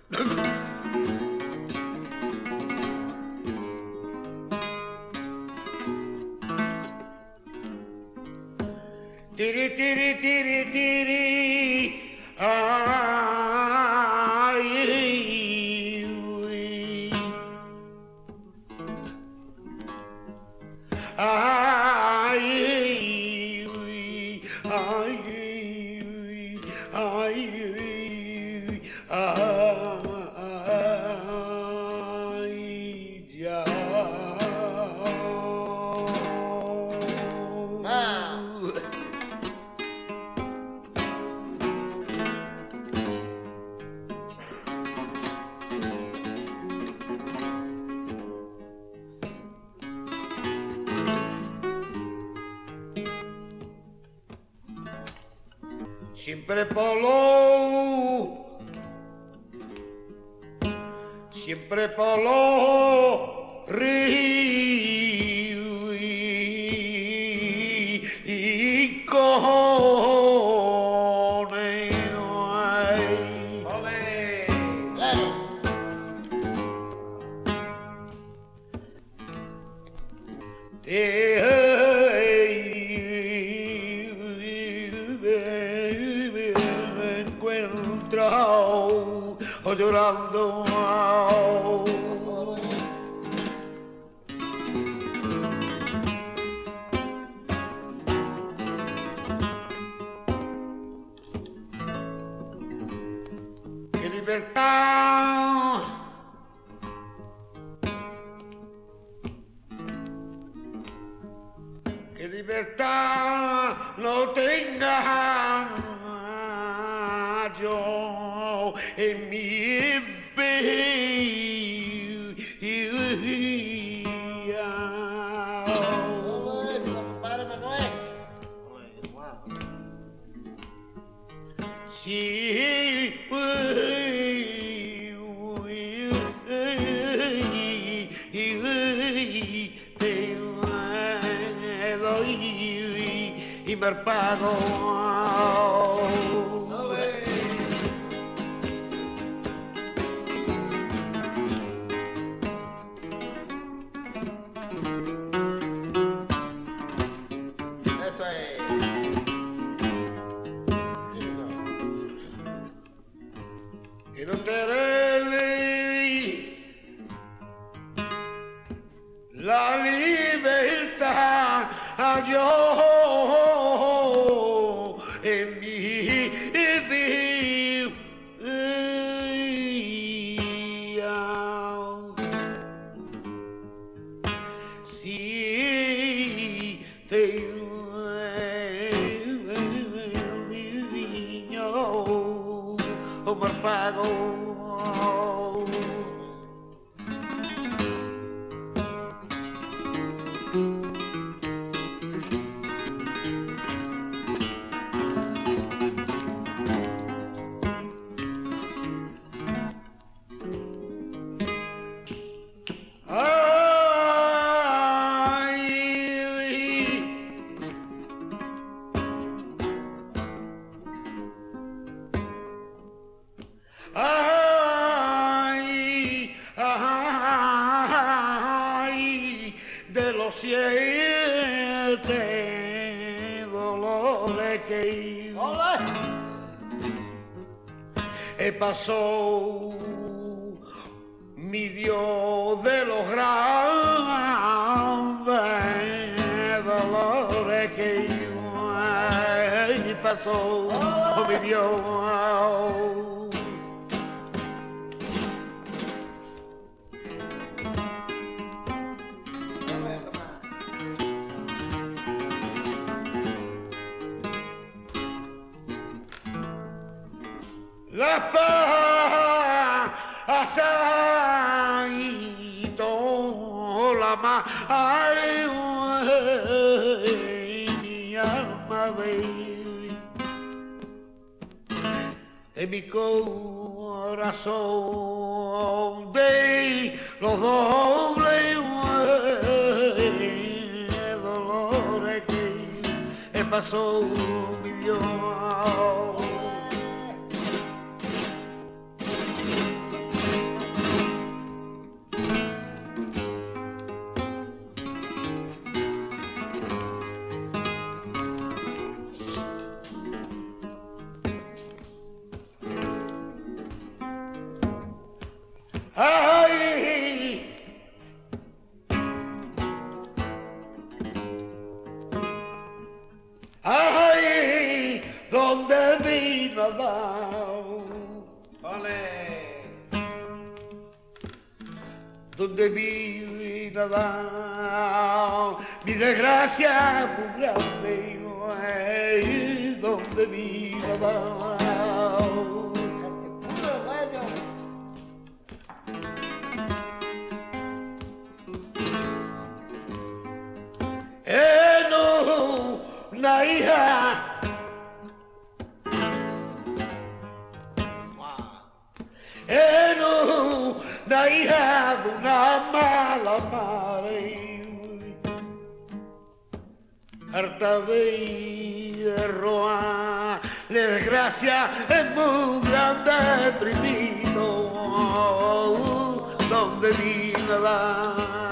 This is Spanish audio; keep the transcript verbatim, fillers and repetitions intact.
Tiri, tiri, tiri, tiri, ay, uy. Ay, uy, ay, uy, ay, uy, ay, ya. Siempre polo, siempre polo, río y, y cojones, ay. ¡Ole! ¡Claro! O llorando, oh. ¡Qué libertad! ¡Qué libertad no tenga yo en mi vida! ¡Ole, mi compadre Manuel! ¡Ole, wow! Sí, te doy y me pago. Eso es. Sí, señor. Que no te dé la libertad yo en mi vida. Si te niño o me pago. Ay, ay, de los siete dolores que ¡Ole! he pasó mi Dios de los grandes dolores que he pasó mi Dios. Las pasas y toda la madre, mi alma, baby, en mi corazón de los dobles dolores que pasó mi Dios. vino a dar, Ole. donde vino a dar, mi desgracia muy grande, ay, donde vino a dar. Puro bueno. Eh, no, una hija Wow. Eh, no, una hija de una mala madre, harta de roa, la desgracia es muy grande, primito, donde vino a dar.